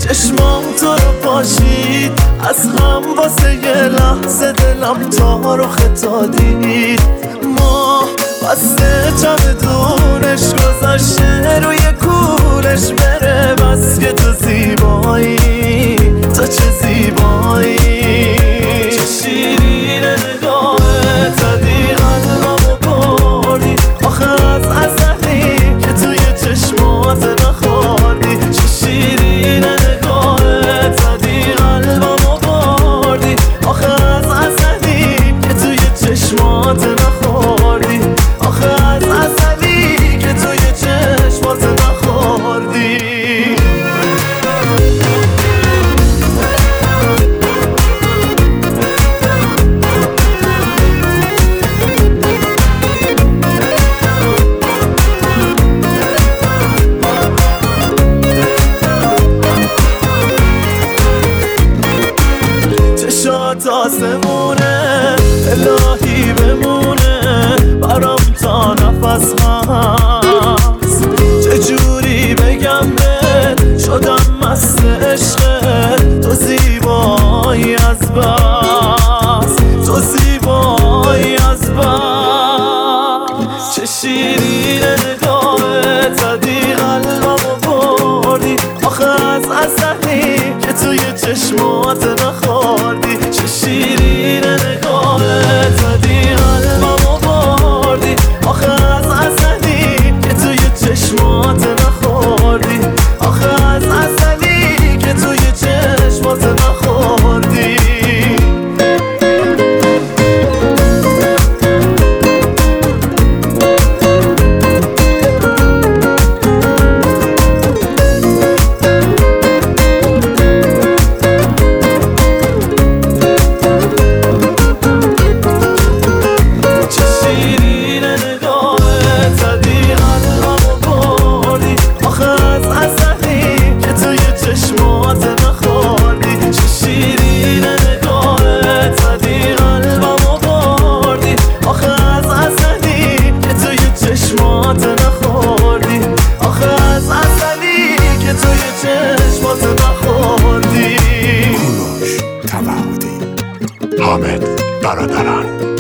چشمام تو رو پاشید، از هم واسه یه لحظه دلم تا رو خطادید. ما بسته چمدونش گذاشته روی کولش بره، بس که تو زیبایی، تو چه زیبایی. چه شیرینه نگاهت، زدی قلبمو بردی، آخه از ازلی که توی چشمات نخوردی. چه شیرینه نگاهت، زدی قلبمو بردی، آخه از ازلی که توی چشمات نخوردی، آخه از ازلی که توی چشمات نخوردی. چشات آسمونه، الهی بمونه برام تا نفس هست. چجوری بگم بهت شدم مست عشقت، تو زیبایی از بس، تو زیبایی از بس. چه شیرینه نگاهت، زدی قلبمو بردی، آخه از ازلی که توی چشمات نخوردی. چه شیرینه نگاهت، زدی قلبمو بردی، آخه از ازلی که توی چشمات نخوردی، آخه از ازلی که توی چشمات نخوردی. چشمات نخوردی. کوروش توحدی، حامد برادران.